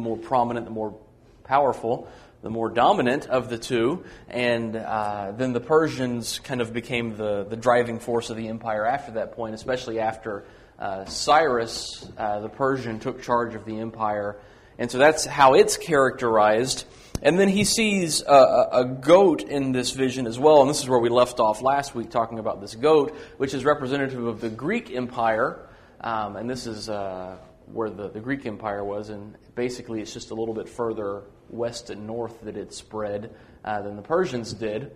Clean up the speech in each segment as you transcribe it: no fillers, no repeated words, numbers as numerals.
the more prominent, the more powerful, the more dominant of the two, and then the Persians kind of became the driving force of the empire after that point, especially after Cyrus, the Persian, took charge of the empire. And so that's how it's characterized. And then he sees a goat in this vision as well, and this is where we left off last week talking about this goat, which is representative of the Greek Empire, and this is where the Greek Empire was, and basically it's just a little bit further west and north that it spread than the Persians did.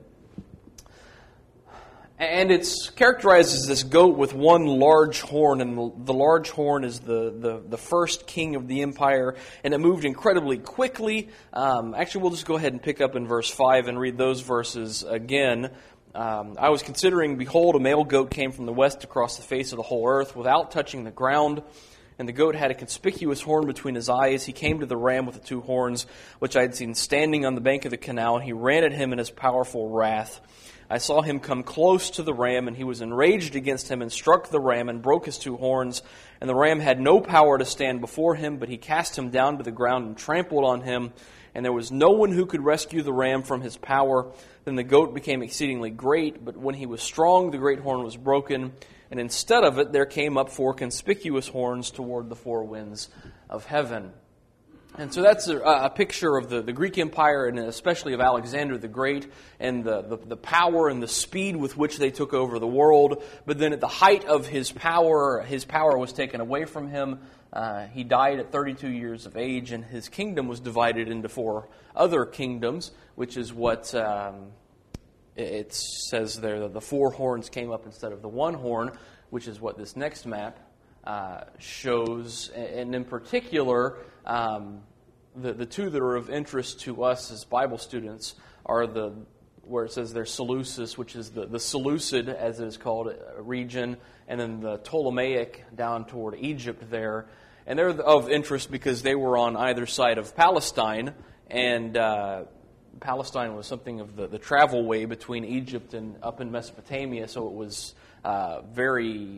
And it's characterized as this goat with one large horn, and the large horn is the first king of the empire, and it moved incredibly quickly. Actually, we'll just go ahead and pick up in verse 5 and read those verses again. I was considering, behold, a male goat came from the west across the face of the whole earth without touching the ground. And the goat had a conspicuous horn between his eyes. He came to the ram with the two horns, which I had seen standing on the bank of the canal, and he ran at him in his powerful wrath. I saw him come close to the ram, and he was enraged against him and struck the ram and broke his two horns. And the ram had no power to stand before him, but he cast him down to the ground and trampled on him. And there was no one who could rescue the ram from his power. Then the goat became exceedingly great, but when he was strong, the great horn was broken. And instead of it, there came up four conspicuous horns toward the four winds of heaven. And so that's a picture of the Greek Empire, and especially of Alexander the Great, and the power and the speed with which they took over the world. But then at the height of his power was taken away from him. He died at 32 years of age, and his kingdom was divided into four other kingdoms, which is what it says there, that the four horns came up instead of the one horn, which is what this next map shows. And in particular, the two that are of interest to us as Bible students are where it says there's Seleucus, which is the Seleucid, as it is called, region, and then the Ptolemaic down toward Egypt there. And they're of interest because they were on either side of Palestine, and Palestine was something of the travel way between Egypt and up in Mesopotamia, so it was very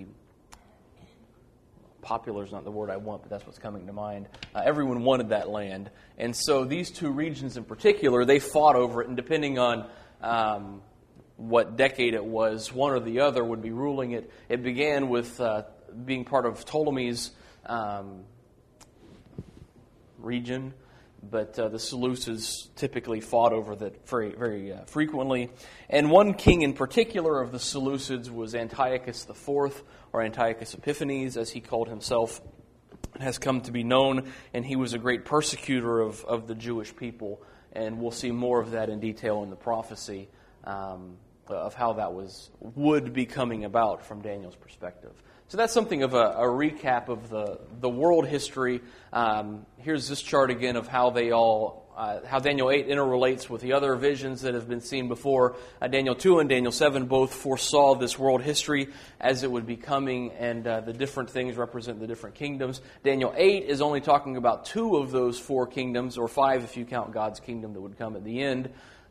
popular is not the word I want, but that's what's coming to mind. Everyone wanted that land. And so these two regions in particular, they fought over it, and depending on what decade it was, one or the other would be ruling it. It began with being part of Ptolemy's region, but the Seleucids typically fought over that very, very frequently. And one king in particular of the Seleucids was Antiochus IV, or Antiochus Epiphanes, as he called himself, has come to be known, and he was a great persecutor of the Jewish people. And we'll see more of that in detail in the prophecy of how that would be coming about from Daniel's perspective. So that's something of a recap of the world history. Here's this chart again of how how Daniel 8 interrelates with the other visions that have been seen before. Daniel 2 and Daniel 7 both foresaw this world history as it would be coming, and the different things represent the different kingdoms. Daniel 8 is only talking about two of those four kingdoms, or five if you count God's kingdom that would come at the end.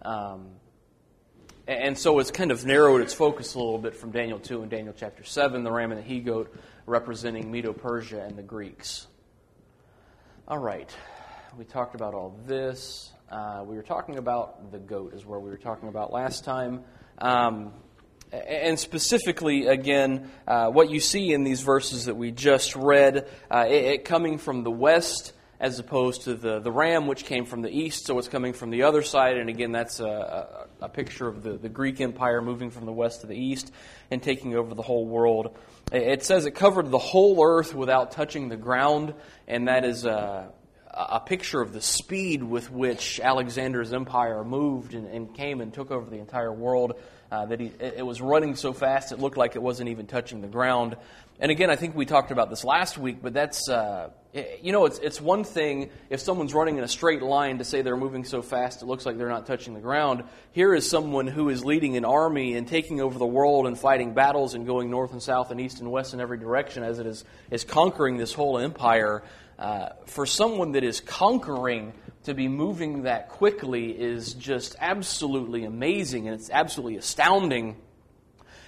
And so it's kind of narrowed its focus a little bit from Daniel 2 and Daniel chapter 7, the ram and the he-goat representing Medo-Persia and the Greeks. All right, we talked about all this. We were talking about the goat is where we were talking about last time. And specifically, again, what you see in these verses that we just read, it coming from the west, as opposed to the ram, which came from the east, so it's coming from the other side. And again, that's a picture of the Greek Empire moving from the west to the east and taking over the whole world. It says it covered the whole earth without touching the ground, and that is a picture of the speed with which Alexander's empire moved and came and took over the entire world. It was running so fast it looked like it wasn't even touching the ground. And again, I think we talked about this last week, but that's, it's one thing if someone's running in a straight line to say they're moving so fast it looks like they're not touching the ground. Here is someone who is leading an army and taking over the world and fighting battles and going north and south and east and west in every direction as it is conquering this whole empire. For someone that is conquering, to be moving that quickly is just absolutely amazing, and it's absolutely astounding.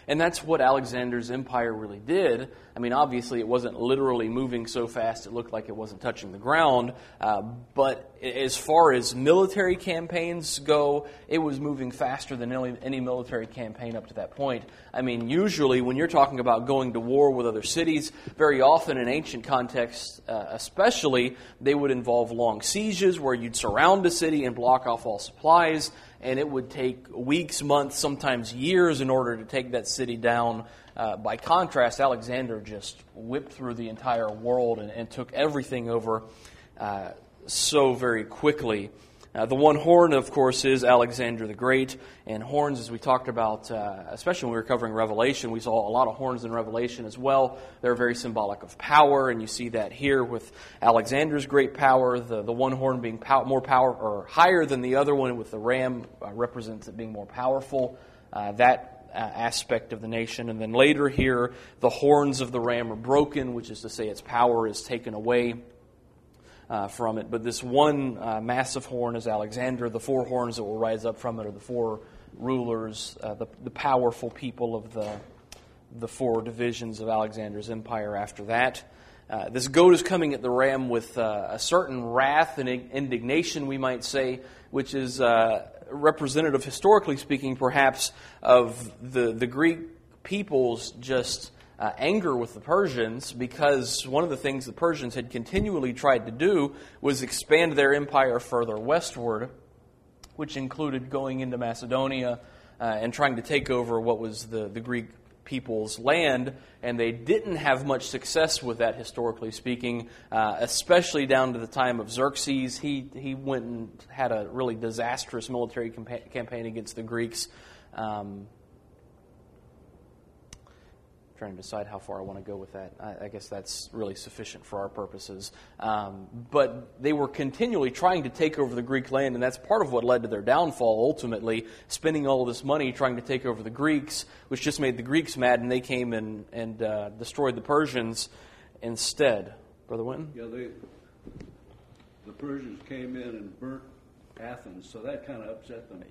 And that's what Alexander's empire really did. I mean, obviously, it wasn't literally moving so fast it looked like it wasn't touching the ground. But as far as military campaigns go, it was moving faster than any military campaign up to that point. I mean, usually when you're talking about going to war with other cities, very often in ancient contexts especially, they would involve long sieges where you'd surround a city and block off all supplies. And it would take weeks, months, sometimes years in order to take that city down. By contrast, Alexander just whipped through the entire world and took everything over so very quickly. The one horn, of course, is Alexander the Great. And horns, as we talked about, especially when we were covering Revelation, we saw a lot of horns in Revelation as well. They're very symbolic of power, and you see that here with Alexander's great power, the one horn being more power or higher than the other one, with the ram represents it being more powerful. That aspect of the nation. And then later here, the horns of the ram are broken, which is to say its power is taken away from it. But this one massive horn is Alexander. The four horns that will rise up from it are the four rulers, the powerful people of the four divisions of Alexander's empire after that. This goat is coming at the ram with a certain wrath and indignation, we might say, which is representative, historically speaking, perhaps, of the Greek people's just anger with the Persians, because one of the things the Persians had continually tried to do was expand their empire further westward, which included going into Macedonia and trying to take over what was the Greek people's land, and they didn't have much success with that, historically speaking, especially down to the time of Xerxes. He went and had a really disastrous military campaign against the Greeks. Trying to decide how far I want to go with that. I guess that's really sufficient for our purposes. But they were continually trying to take over the Greek land, and that's part of what led to their downfall, ultimately, spending all of this money trying to take over the Greeks, which just made the Greeks mad, and they came and destroyed the Persians instead. Brother Winton? Yeah, the Persians came in and burnt Athens, so that kind of upset them.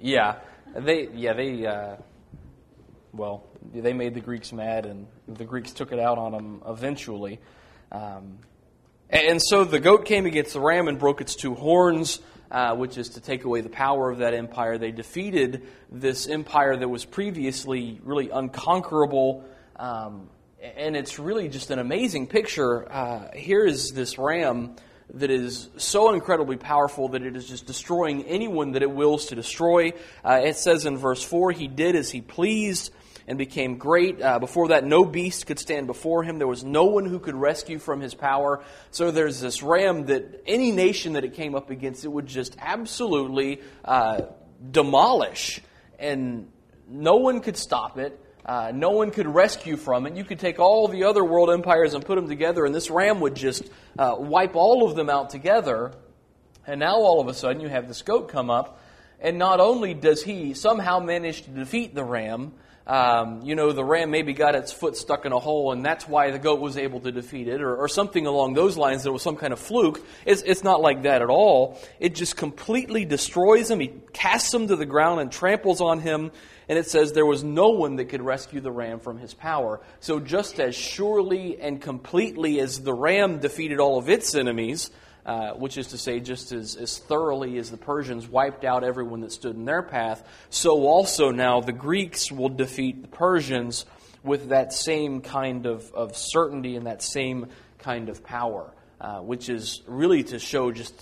They made the Greeks mad, and the Greeks took it out on them eventually. And so the goat came against the ram and broke its two horns, which is to take away the power of that empire. They defeated this empire that was previously really unconquerable, and it's really just an amazing picture. Here is this ram that is so incredibly powerful that it is just destroying anyone that it wills to destroy. It says in verse 4, he did as he pleased and became great. Before that, no beast could stand before him. There was no one who could rescue from his power. So there's this ram that any nation that it came up against, it would just absolutely demolish. And no one could stop it. No one could rescue from it. You could take all the other world empires and put them together, and this ram would just wipe all of them out together. And now all of a sudden you have this goat come up, and not only does he somehow manage to defeat the ram, the ram maybe got its foot stuck in a hole, and that's why the goat was able to defeat it, or something along those lines. There was some kind of fluke. It's not like that at all. It just completely destroys him. He casts him to the ground and tramples on him. And it says there was no one that could rescue the ram from his power. So just as surely and completely as the ram defeated all of its enemies, which is to say just as thoroughly as the Persians wiped out everyone that stood in their path, so also now the Greeks will defeat the Persians with that same kind of certainty and that same kind of power, which is really to show just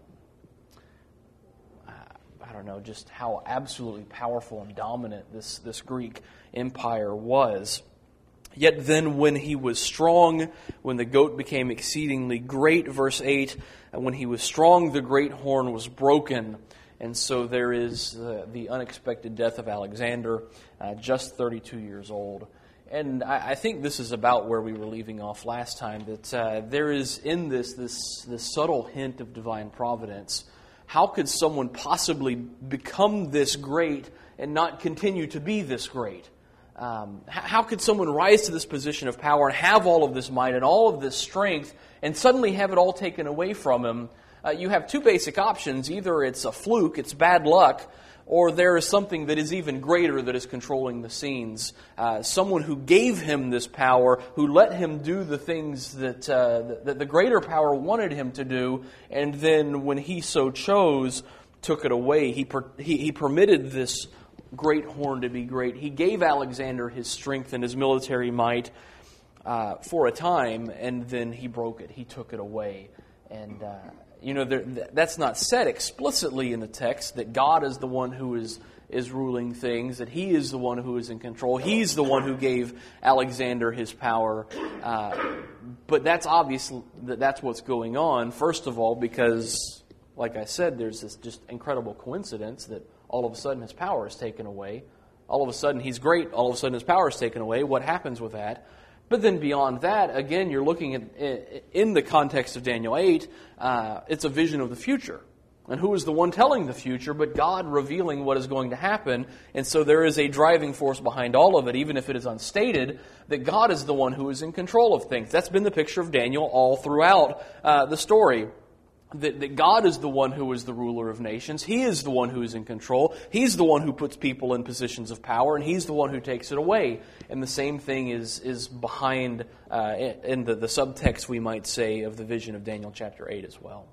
just how absolutely powerful and dominant this Greek empire was. Yet then when he was strong, when the goat became exceedingly great, verse 8, when he was strong, the great horn was broken. And so there is the unexpected death of Alexander, just 32 years old. And I think this is about where we were leaving off last time, that there is in this subtle hint of divine providence. How could someone possibly become this great and not continue to be this great? How could someone rise to this position of power and have all of this might and all of this strength and suddenly have it all taken away from him? You have two basic options. Either it's a fluke, it's bad luck, or there is something that is even greater that is controlling the scenes. Someone who gave him this power, who let him do the things that the greater power wanted him to do, and then when he so chose, took it away. He permitted this great horn to be great. He gave Alexander his strength and his military might for a time, and then he broke it. He took it away. And, that's not said explicitly in the text, that God is the one who is ruling things, that He is the one who is in control. He's the one who gave Alexander his power. But that's obvious that that's what's going on, first of all, because, like I said, there's this just incredible coincidence that all of a sudden his power is taken away. All of a sudden he's great. All of a sudden his power is taken away. What happens with that? But then beyond that, again, you're looking at, in the context of Daniel 8, it's a vision of the future. And who is the one telling the future but God revealing what is going to happen? And so there is a driving force behind all of it, even if it is unstated, that God is the one who is in control of things. That's been the picture of Daniel all throughout the story. That God is the one who is the ruler of nations. He is the one who is in control. He's the one who puts people in positions of power, and He's the one who takes it away. And the same thing is behind in the subtext, we might say, of the vision of Daniel chapter 8 as well.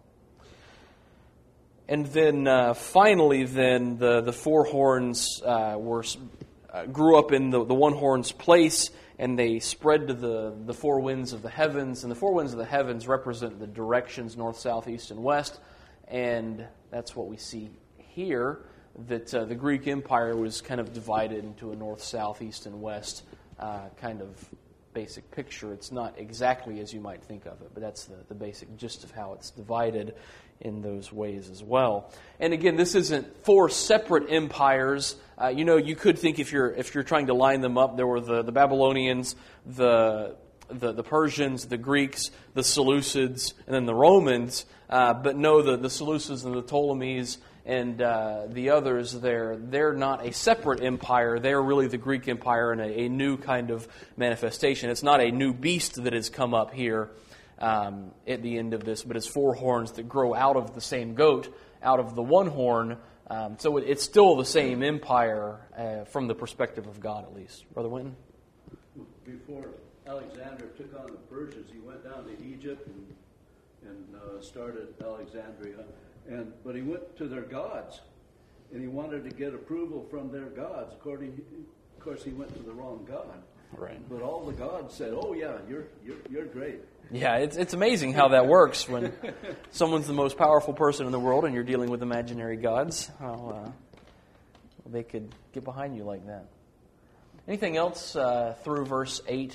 And then finally, the four horns grew up in the one horn's place, and they spread to the four winds of the heavens. And the four winds of the heavens represent the directions north, south, east, and west. And that's what we see here, that the Greek Empire was kind of divided into a north, south, east, and west kind of basic picture. It's not exactly as you might think of it, but that's the basic gist of how it's divided in those ways as well. And again, this isn't four separate empires. You could think if you're trying to line them up, there were the Babylonians, the Persians, the Greeks, the Seleucids, and then the Romans. But no, the Seleucids and the Ptolemies and the others, they're not a separate empire. They're really the Greek Empire in a new kind of manifestation. It's not a new beast that has come up here at the end of this, but it's four horns that grow out of the same goat, out of the one horn. So it's still the same empire from the perspective of God, at least. Brother Winton? Before Alexander took on the Persians, he went down to Egypt and started Alexandria. But he went to their gods, and he wanted to get approval from their gods. Of course, he went to the wrong god. Right. But all the gods said, "Oh yeah, you're great." Yeah, it's amazing how that works when someone's the most powerful person in the world and you're dealing with imaginary gods. How they could get behind you like that. Anything else through verse 8?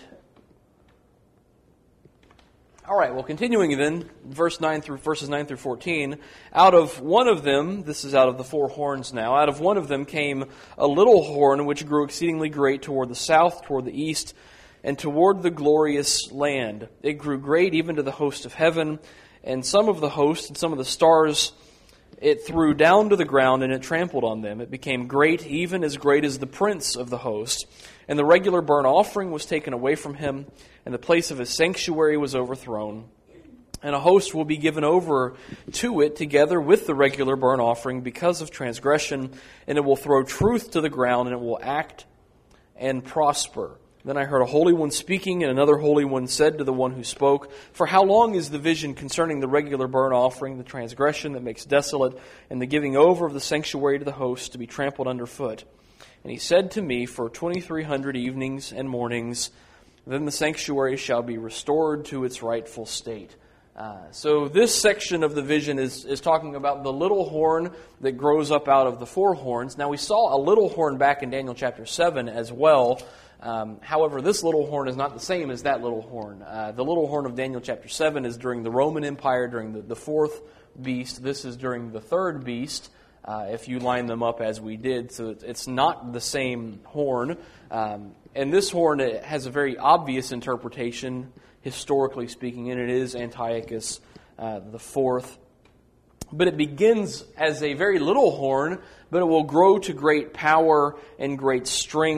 All right, well, continuing then, verses 9 through 14, out of one of them, this is out of the four horns now, out of one of them came a little horn which grew exceedingly great toward the south, toward the east, and toward the glorious land. It grew great even to the host of heaven, and some of the host and some of the stars it threw down to the ground, and it trampled on them. It became great, even as great as the prince of the host. And the regular burnt offering was taken away from him, and the place of his sanctuary was overthrown. And a host will be given over to it together with the regular burnt offering because of transgression, and it will throw truth to the ground, and it will act and prosper. Then I heard a holy one speaking, and another holy one said to the one who spoke, "For how long is the vision concerning the regular burnt offering, the transgression that makes desolate, and the giving over of the sanctuary to the host to be trampled underfoot?" And he said to me, "For 2,300 evenings and mornings, then the sanctuary shall be restored to its rightful state." So this section of the vision is talking about the little horn that grows up out of the four horns. Now we saw a little horn back in Daniel chapter 7 as well. However, this little horn is not the same as that little horn. The little horn of Daniel chapter 7 is during the Roman Empire, during the fourth beast. This is during the third beast, if you line them up as we did. So it's not the same horn. And this horn has a very obvious interpretation, historically speaking, and it is Antiochus the fourth. But it begins as a very little horn, but it will grow to great power and great strength.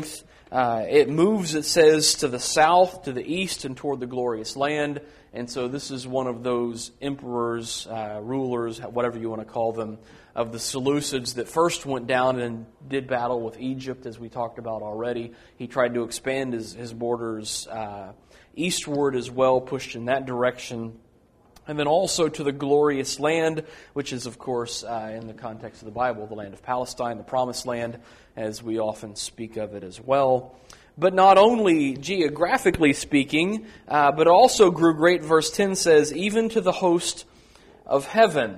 It moves, it says, to the south, to the east, and toward the glorious land. And so this is one of those emperors, rulers, whatever you want to call them, of the Seleucids that first went down and did battle with Egypt, as we talked about already. He tried to expand his borders eastward as well, pushed in that direction. And then also to the glorious land, which is, of course, in the context of the Bible, the land of Palestine, the promised land, as we often speak of it as well. But not only geographically speaking, but also grew great, verse 10 says, even to the host of heaven.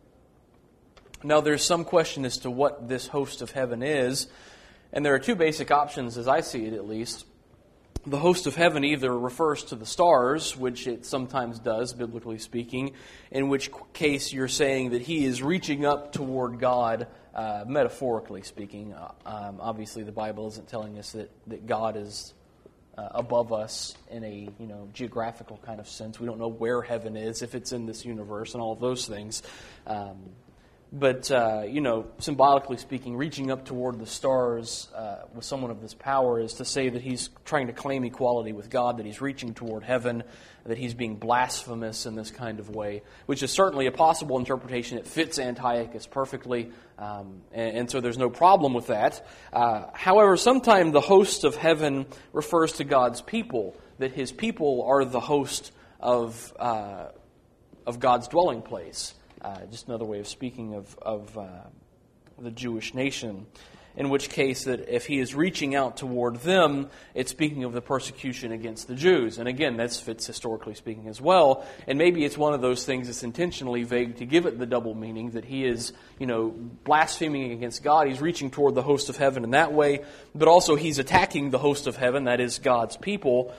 Now, there's some question as to what this host of heaven is, and there are two basic options, as I see it at least. The host of heaven either refers to the stars, which it sometimes does, biblically speaking, in which case you're saying that he is reaching up toward God, metaphorically speaking. Obviously, the Bible isn't telling us that God is above us in a geographical kind of sense. We don't know where heaven is, if it's in this universe, and all of those things. But symbolically speaking, reaching up toward the stars with someone of this power is to say that he's trying to claim equality with God, that he's reaching toward heaven, that he's being blasphemous in this kind of way, which is certainly a possible interpretation. It fits Antiochus perfectly, and so there's no problem with that. However, sometimes the host of heaven refers to God's people, that his people are the host of God's dwelling place. Just another way of speaking of the Jewish nation, in which case that if he is reaching out toward them, it's speaking of the persecution against the Jews. And again, that fits historically speaking as well. And maybe it's one of those things that's intentionally vague to give it the double meaning, that he is, blaspheming against God. He's reaching toward the host of heaven in that way, but also he's attacking the host of heaven, that is God's people.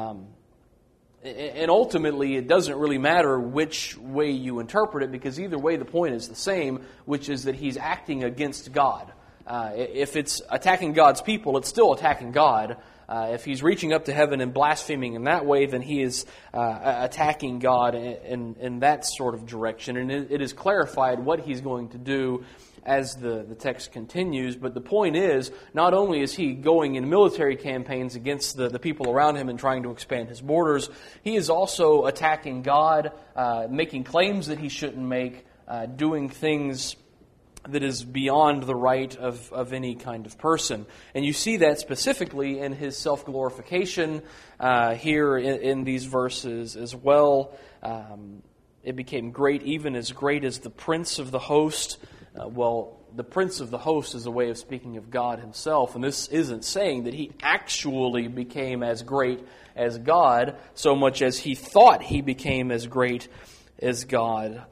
And ultimately, it doesn't really matter which way you interpret it, because either way the point is the same, which is that he's acting against God. If it's attacking God's people, it's still attacking God. If he's reaching up to heaven and blaspheming in that way, then he is attacking God in that sort of direction. And it is clarified what he's going to do as the text continues. But the point is, not only is he going in military campaigns against the people around him and trying to expand his borders, he is also attacking God, making claims that he shouldn't make, doing things that is beyond the right of any kind of person. And you see that specifically in his self-glorification here in these verses as well. It became great, even as great as the prince of the host. The prince of the host is a way of speaking of God himself, and this isn't saying that he actually became as great as God, so much as he thought he became as great as God.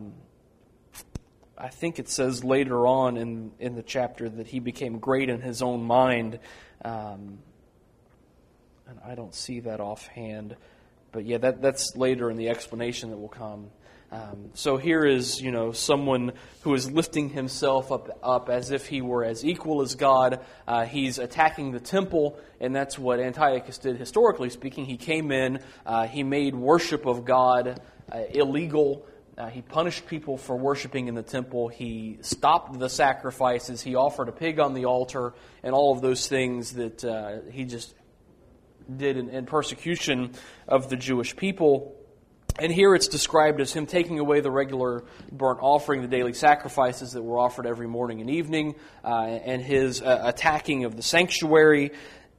I think it says later on in the chapter that he became great in his own mind, and I don't see that offhand, but yeah, that's later in the explanation that will come. So here is, someone who is lifting himself up as if he were as equal as God. He's attacking the temple, and that's what Antiochus did historically speaking. He came in, he made worship of God illegal. He punished people for worshiping in the temple. He stopped the sacrifices. He offered a pig on the altar, and all of those things that he just did in persecution of the Jewish people. And here it's described as him taking away the regular burnt offering, the daily sacrifices that were offered every morning and evening, and his attacking of the sanctuary.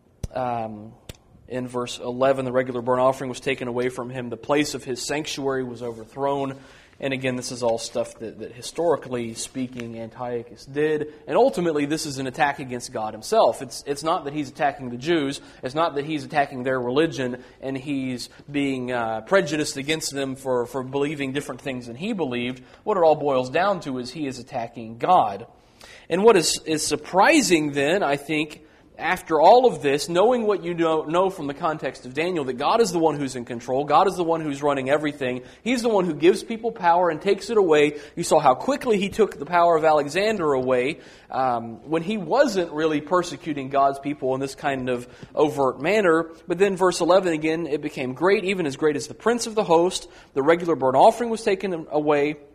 In verse 11, the regular burnt offering was taken away from him. The place of his sanctuary was overthrown. And again, this is all stuff that historically speaking, Antiochus did. And ultimately, this is an attack against God himself. It's not that he's attacking the Jews. It's not that he's attacking their religion and he's being prejudiced against them for believing different things than he believed. What it all boils down to is he is attacking God. And what is surprising then, I think, after all of this, knowing what you know from the context of Daniel, that God is the one who's in control, God is the one who's running everything, He's the one who gives people power and takes it away. You saw how quickly He took the power of Alexander away when he wasn't really persecuting God's people in this kind of overt manner. But then verse 11 again, it became great, even as great as the prince of the host. The regular burnt offering was taken away.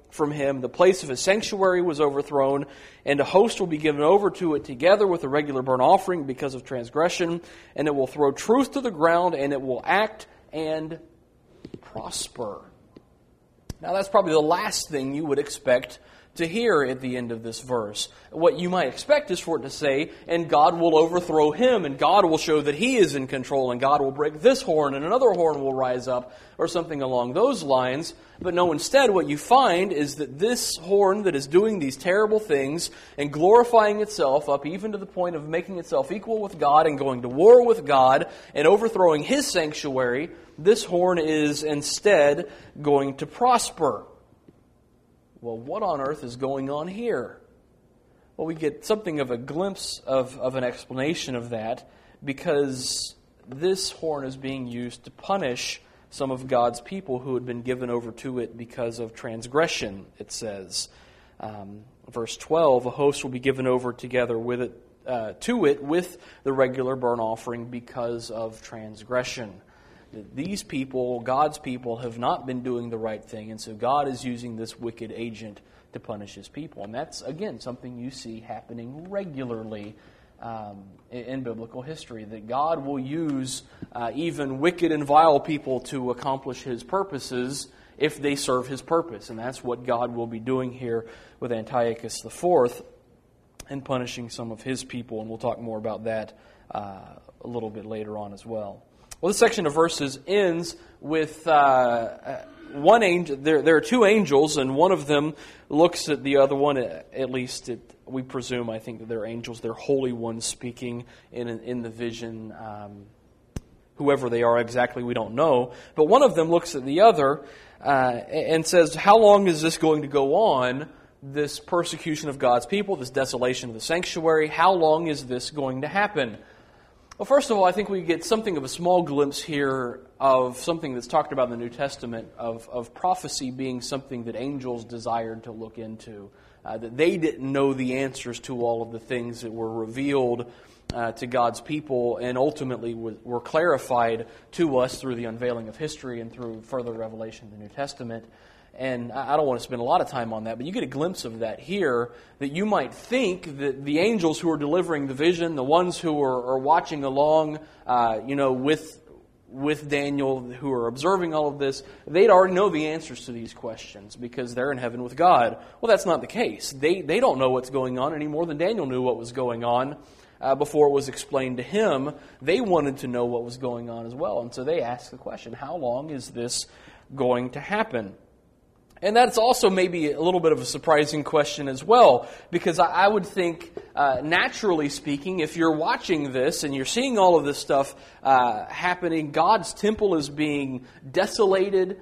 from him. The place of his sanctuary was overthrown, and a host will be given over to it together with the regular burnt offering because of transgression, and it will throw truth to the ground, and it will act and prosper. Now that's probably the last thing you would expect to hear at the end of this verse. What you might expect is for it to say, and God will overthrow him, and God will show that he is in control, and God will break this horn, and another horn will rise up, or something along those lines. But no, instead what you find is that this horn that is doing these terrible things and glorifying itself up even to the point of making itself equal with God and going to war with God and overthrowing his sanctuary, this horn is instead going to prosper. Well, what on earth is going on here? Well, we get something of a glimpse of an explanation of that, because this horn is being used to punish some of God's people who had been given over to it because of transgression, it says. Verse 12, a host will be given over together with it, to it with the regular burnt offering because of transgression. These people, God's people, have not been doing the right thing, and so God is using this wicked agent to punish his people. And that's, again, something you see happening regularly in biblical history, that God will use even wicked and vile people to accomplish his purposes if they serve his purpose. And that's what God will be doing here with Antiochus IV and punishing some of his people. And we'll talk more about that a little bit later on as well. Well, this section of verses ends with one angel. There are two angels, and one of them looks at the other one. At least we presume, I think, that they're angels. They're holy ones speaking in the vision. Whoever they are exactly, we don't know. But one of them looks at the other and says, "How long is this going to go on? This persecution of God's people, this desolation of the sanctuary. How long is this going to happen?" Well, first of all, I think we get something of a small glimpse here of something that's talked about in the New Testament, of prophecy being something that angels desired to look into. That they didn't know the answers to all of the things that were revealed to God's people and ultimately were clarified to us through the unveiling of history and through further revelation in the New Testament. And I don't want to spend a lot of time on that, but you get a glimpse of that here, that you might think that the angels who are delivering the vision, the ones who are watching along, with Daniel, who are observing all of this, they'd already know the answers to these questions because they're in heaven with God. Well, that's not the case. They don't know what's going on any more than Daniel knew what was going on before it was explained to him. They wanted to know what was going on as well, and so they asked the question, how long is this going to happen? And that's also maybe a little bit of a surprising question as well, because I would think, naturally speaking, if you're watching this and you're seeing all of this stuff happening, God's temple is being desolated,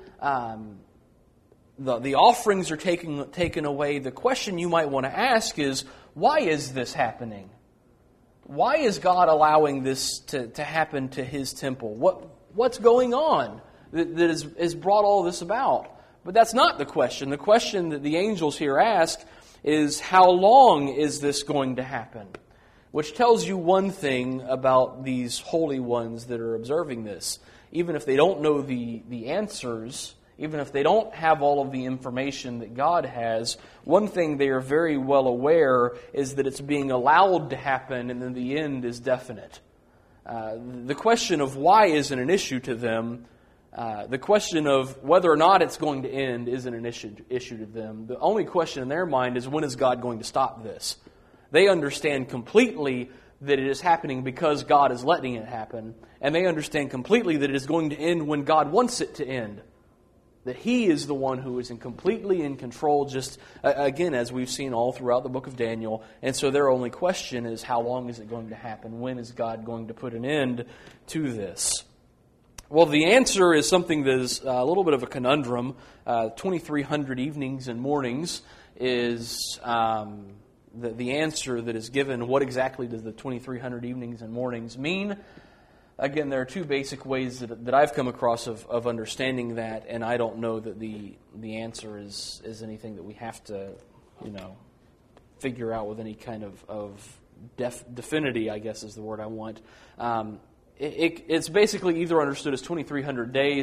the offerings are taken away, the question you might want to ask is, why is this happening? Why is God allowing this to happen to His temple? What's going on that has brought all this about? But that's not the question. The question that the angels here ask is, how long is this going to happen? Which tells you one thing about these holy ones that are observing this. Even if they don't know the answers, even if they don't have all of the information that God has, one thing they are very well aware is that it's being allowed to happen and then the end is definite. The question of why isn't an issue to them. The question of whether or not it's going to end isn't an issue to them. The only question in their mind is, when is God going to stop this? They understand completely that it is happening because God is letting it happen. And they understand completely that it is going to end when God wants it to end. That He is the one who is completely in control, just, again, as we've seen all throughout the book of Daniel. And so their only question is, how long is it going to happen? When is God going to put an end to this? Well, the answer is something that is a little bit of a conundrum. 2,300 evenings and mornings is the answer that is given. What exactly does the 2,300 evenings and mornings mean? Again, there are two basic ways that I've come across of understanding that, and I don't know that the answer is anything that we have to, figure out with any kind of definity, I guess is the word I want. It's basically either understood as 2,300 days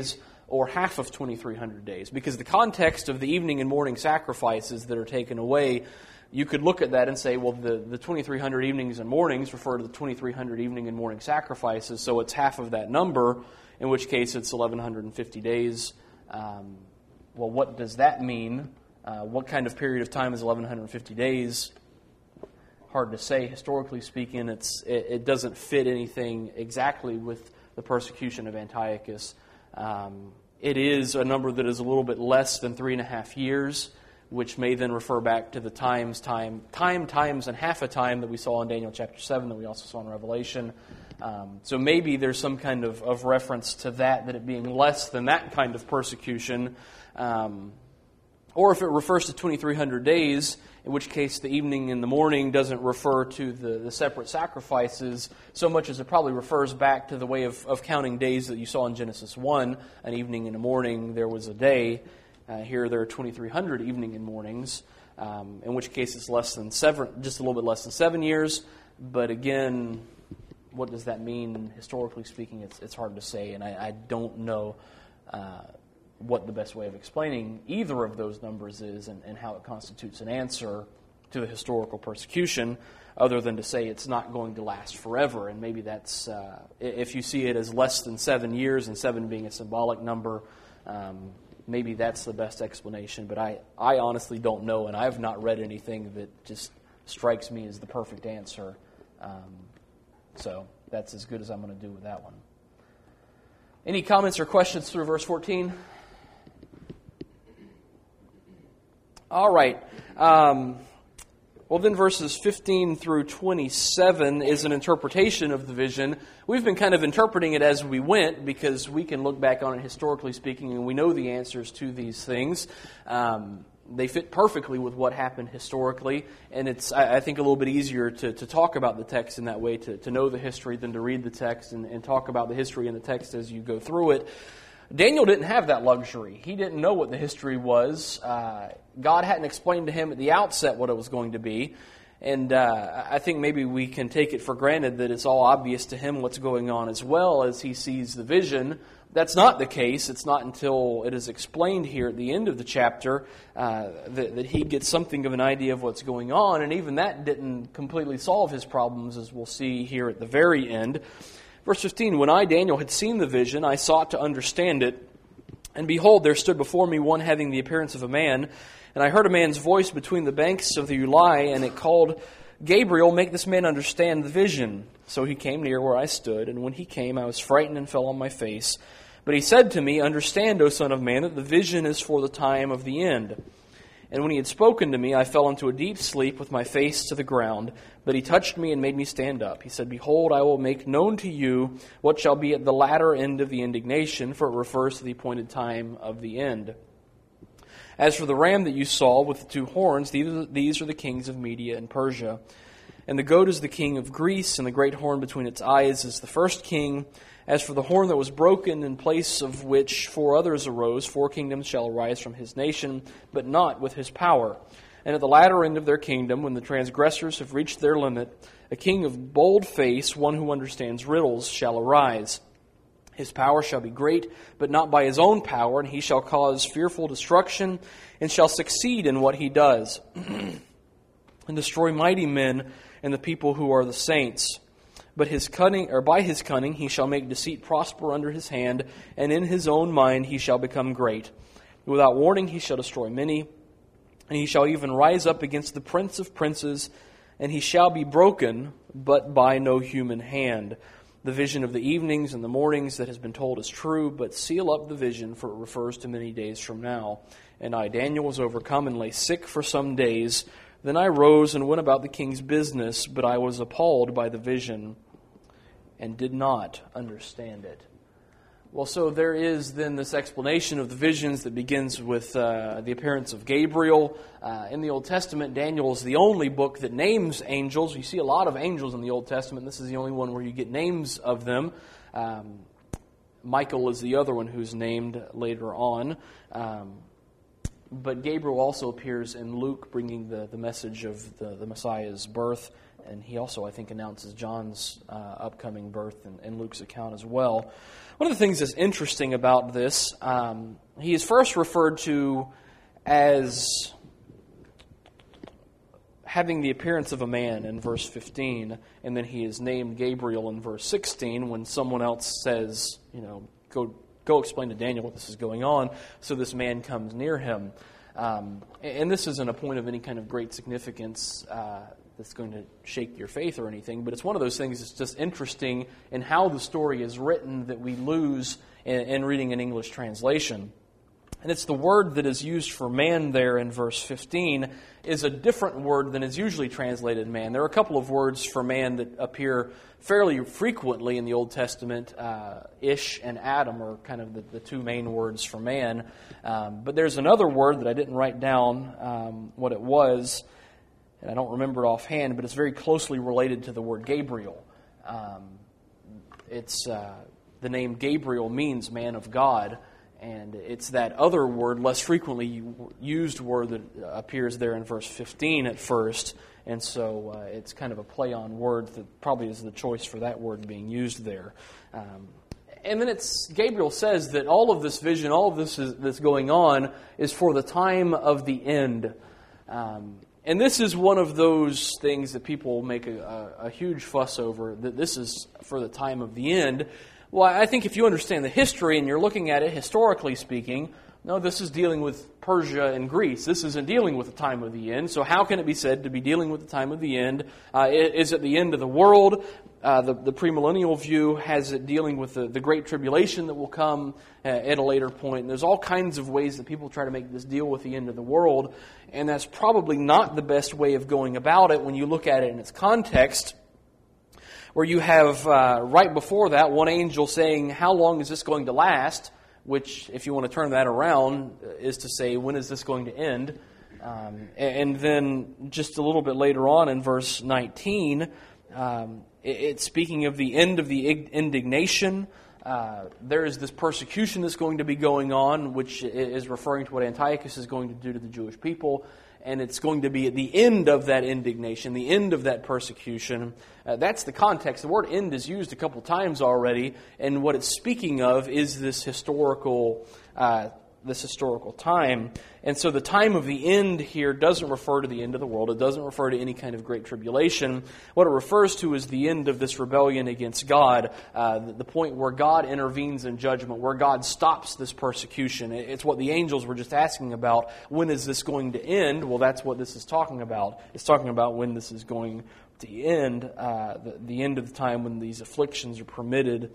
or half of 2,300 days? Because the context of the evening and morning sacrifices that are taken away, you could look at that and say, well, the 2,300 evenings and mornings refer to the 2,300 evening and morning sacrifices, so it's half of that number, in which case it's 1,150 days. Well, what does that mean? What kind of period of time is 1,150 days? Hard to say. Historically speaking, it doesn't fit anything exactly with the persecution of Antiochus. It is a number that is a little bit less than 3.5 years, which may then refer back to the times, and half a time that we saw in Daniel chapter 7, that we also saw in Revelation. So maybe there's some kind of reference to that it being less than that kind of persecution. Or if it refers to 2,300 days, in which case the evening and the morning doesn't refer to the separate sacrifices so much as it probably refers back to the way of counting days that you saw in Genesis 1. An evening and a morning, there was a day. Here there are 2,300 evening and mornings, in which case it's just a little bit less than 7 years. But again, what does that mean? Historically speaking, it's hard to say, and I don't know what the best way of explaining either of those numbers is and how it constitutes an answer to the historical persecution, other than to say it's not going to last forever. And maybe that's, if you see it as less than 7 years, and 7 being a symbolic number, maybe that's the best explanation. But I honestly don't know, and I've not read anything that just strikes me as the perfect answer. So that's as good as I'm going to do with that one. Any comments or questions through verse 14? All right. Well, then verses 15 through 27 is an interpretation of the vision. We've been kind of interpreting it as we went because we can look back on it historically speaking, and we know the answers to these things. They fit perfectly with what happened historically, and it's, I think, a little bit easier to talk about the text in that way, to know the history than to read the text and talk about the history in the text as you go through it. Daniel didn't have that luxury. He didn't know what the history was. God hadn't explained to him at the outset what it was going to be. And I think maybe we can take it for granted that it's all obvious to him what's going on as well as he sees the vision. That's not the case. It's not until it is explained here at the end of the chapter that he gets something of an idea of what's going on. And even that didn't completely solve his problems, as we'll see here at the very end. Verse 15, when I, Daniel, had seen the vision, I sought to understand it. And behold, there stood before me one having the appearance of a man. And I heard a man's voice between the banks of the Ulai, and it called, Gabriel, make this man understand the vision. So he came near where I stood, and when he came, I was frightened and fell on my face. But he said to me, understand, O son of man, that the vision is for the time of the end. And when he had spoken to me, I fell into a deep sleep with my face to the ground. But he touched me and made me stand up. He said, behold, I will make known to you what shall be at the latter end of the indignation, for it refers to the appointed time of the end. As for the ram that you saw with the 2 horns, these are the kings of Media and Persia. And the goat is the king of Greece, and the great horn between its eyes is the first king. As for the horn that was broken, in place of which 4 others arose, 4 kingdoms shall arise from his nation, but not with his power. And at the latter end of their kingdom, when the transgressors have reached their limit, a king of bold face, one who understands riddles, shall arise. His power shall be great, but not by his own power, and he shall cause fearful destruction, and shall succeed in what he does, and destroy mighty men and the people who are the saints. But by his cunning he shall make deceit prosper under his hand, and in his own mind he shall become great. Without warning he shall destroy many, and he shall even rise up against the prince of princes, and he shall be broken, but by no human hand. The vision of the evenings and the mornings that has been told is true, but seal up the vision, for it refers to many days from now. And I, Daniel, was overcome and lay sick for some days. Then I rose and went about the king's business, but I was appalled by the vision and did not understand it. Well, so there is then this explanation of the visions that begins with the appearance of Gabriel. In the Old Testament, Daniel is the only book that names angels. You see a lot of angels in the Old Testament. This is the only one where you get names of them. Michael is the other one who's named later on. But Gabriel also appears in Luke, bringing the message of the Messiah's birth. And he also, I think, announces John's upcoming birth in Luke's account as well. One of the things that's interesting about this, he is first referred to as having the appearance of a man in verse 15, and then he is named Gabriel in verse 16 when someone else says, go explain to Daniel what this is going on. So this man comes near him. And this isn't a point of any kind of great significance that's going to shake your faith or anything, but it's one of those things that's just interesting in how the story is written that we lose in reading an English translation. And it's the word that is used for man there in verse 15 is a different word than is usually translated man. There are a couple of words for man that appear fairly frequently in the Old Testament. Ish and Adam are kind of the two main words for man. But there's another word that I didn't write down what it was, and I don't remember it offhand, but it's very closely related to the word Gabriel. It's the name Gabriel means man of God. And it's that other word, less frequently used word, that appears there in verse 15 at first. And so it's kind of a play on words that probably is the choice for that word being used there. And then Gabriel says that all of this vision, all of this that's going on is for the time of the end. And this is one of those things that people make a huge fuss over, that this is for the time of the end. Well, I think if you understand the history and you're looking at it historically speaking, no, this is dealing with Persia and Greece. This isn't dealing with the time of the end. So how can it be said to be dealing with the time of the end? Is it the end of the world? The premillennial view has it dealing with the Great Tribulation that will come at a later point. And there's all kinds of ways that people try to make this deal with the end of the world. And that's probably not the best way of going about it when you look at it in its context, where you have, right before that, one angel saying, how long is this going to last? Which, if you want to turn that around, is to say, when is this going to end? And then just a little bit later on in verse 19, it's speaking of the end of the indignation. There is this persecution that's going to be going on, which is referring to what Antiochus is going to do to the Jewish people. And it's going to be at the end of that indignation, the end of that persecution. That's the context. The word end is used a couple times already, and what it's speaking of is this historical time. And so the time of the end here doesn't refer to the end of the world. It doesn't refer to any kind of great tribulation. What it refers to is the end of this rebellion against God, the point where God intervenes in judgment, where God stops this persecution. It's what the angels were just asking about. When is this going to end? Well, that's what this is talking about. It's talking about when this is going to end, the end of the time when these afflictions are permitted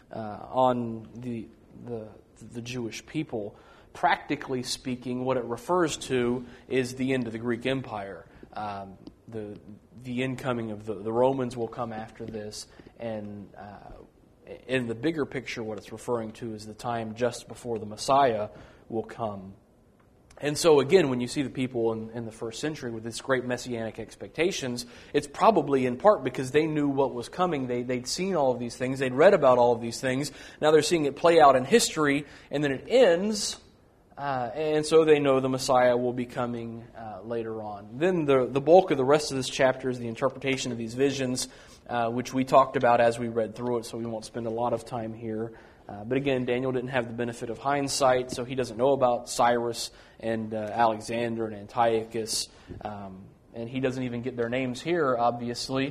on the Jewish people. Practically speaking, what it refers to is the end of the Greek Empire. The incoming of the Romans will come after this, and in the bigger picture, what it's referring to is the time just before the Messiah will come. And so again, when you see the people in the first century with this great messianic expectations, it's probably in part because they knew what was coming. They'd seen all of these things. They'd read about all of these things. Now they're seeing it play out in history, and then it ends. And so they know the Messiah will be coming later on. Then the bulk of the rest of this chapter is the interpretation of these visions, which we talked about as we read through it, so we won't spend a lot of time here. But again, Daniel didn't have the benefit of hindsight, so he doesn't know about Cyrus and Alexander and Antiochus. And he doesn't even get their names here, obviously.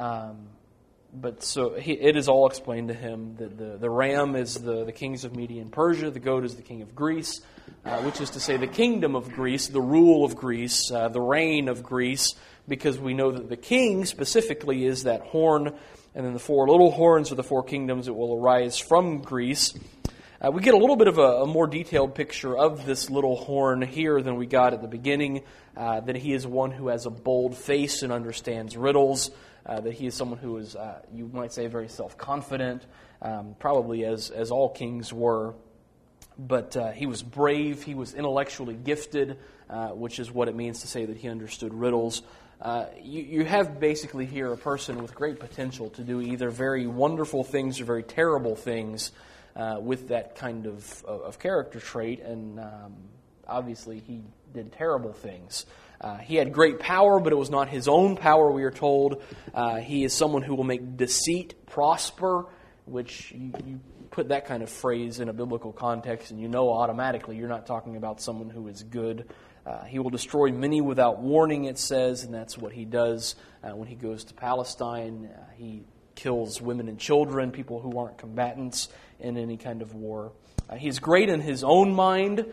But so it is all explained to him that the ram is the kings of Media and Persia, the goat is the king of Greece, which is to say the kingdom of Greece, the rule of Greece, the reign of Greece, because we know that the king specifically is that horn, and then the four little horns are the four kingdoms that will arise from Greece. We get a little bit of a more detailed picture of this little horn here than we got at the beginning, that he is one who has a bold face and understands riddles, that he is someone who is, you might say, very self-confident, probably as all kings were. But he was brave, he was intellectually gifted, which is what it means to say that he understood riddles. You have basically here a person with great potential to do either very wonderful things or very terrible things with that kind of character trait. And obviously he did terrible things. He had great power, but it was not his own power, we are told. He is someone who will make deceit prosper, which you put that kind of phrase in a biblical context, and you know automatically you're not talking about someone who is good. He will destroy many without warning, it says, and that's what he does when he goes to Palestine. He kills women and children, people who aren't combatants in any kind of war. He's great in his own mind.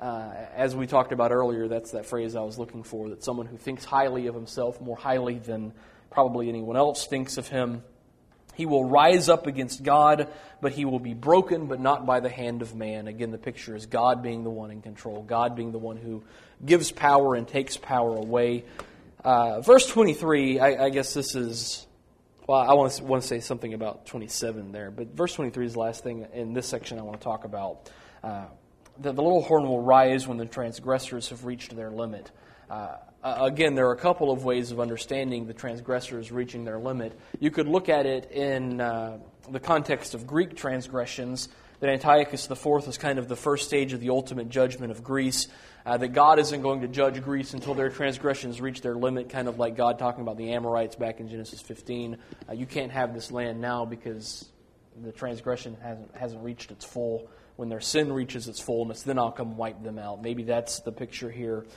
As we talked about earlier, that's that phrase I was looking for, that someone who thinks highly of himself, more highly than probably anyone else thinks of him. He will rise up against God, but he will be broken, but not by the hand of man. Again, the picture is God being the one in control, God being the one who gives power and takes power away. Verse 23, I guess this is, well, I want to say something about 27 there, but verse 23 is the last thing in this section I want to talk about. The little horn will rise when the transgressors have reached their limit. Again, there are a couple of ways of understanding the transgressors reaching their limit. You could look at it in the context of Greek transgressions, that Antiochus IV is kind of the first stage of the ultimate judgment of Greece, that God isn't going to judge Greece until their transgressions reach their limit, kind of like God talking about the Amorites back in Genesis 15. You can't have this land now because the transgression hasn't reached its full. When their sin reaches its fullness, then I'll come wipe them out. Maybe that's the picture here.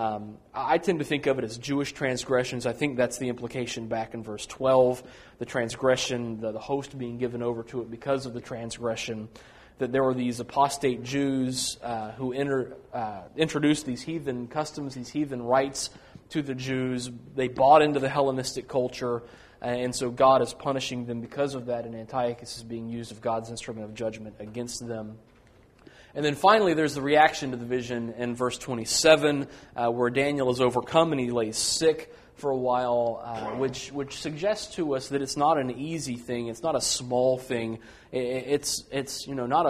I tend to think of it as Jewish transgressions. I think that's the implication back in verse 12. The transgression, the host being given over to it because of the transgression. That there were these apostate Jews who introduced these heathen customs, these heathen rites to the Jews. They bought into the Hellenistic culture. And so God is punishing them because of that, and Antiochus is being used as God's instrument of judgment against them. And then finally, there's the reaction to the vision in verse 27, where Daniel is overcome and he lays sick for a while, which suggests to us that it's not an easy thing. It's not a small thing. It's not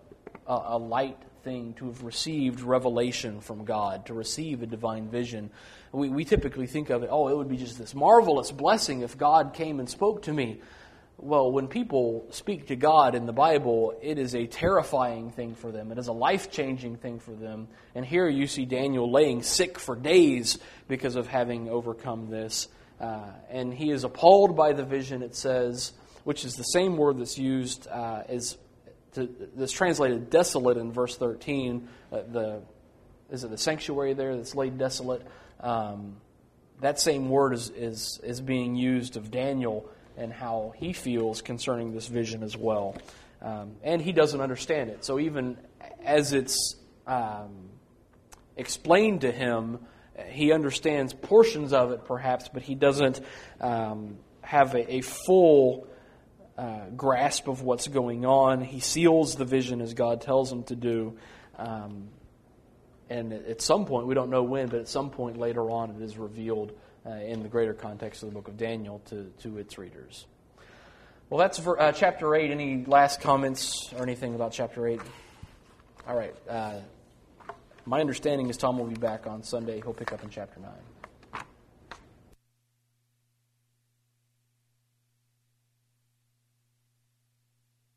a light thing to have received revelation from God, to receive a divine vision. We typically think of it, it would be just this marvelous blessing if God came and spoke to me. Well, when people speak to God in the Bible, it is a terrifying thing for them. It is a life-changing thing for them. And here you see Daniel laying sick for days because of having overcome this. And he is appalled by the vision, it says, which is the same word that's used that's translated desolate in verse 13. Is it the sanctuary there that's laid desolate? That same word is being used of Daniel and how he feels concerning this vision as well. And he doesn't understand it. So even as it's explained to him, he understands portions of it perhaps, but he doesn't have a full grasp of what's going on. He seals the vision as God tells him to do. And at some point, we don't know when, but at some point later on it is revealed in the greater context of the book of Daniel to its readers. Well, that's for chapter 8. Any last comments or anything about chapter 8? All right. My understanding is Tom will be back on Sunday. He'll pick up in chapter 9.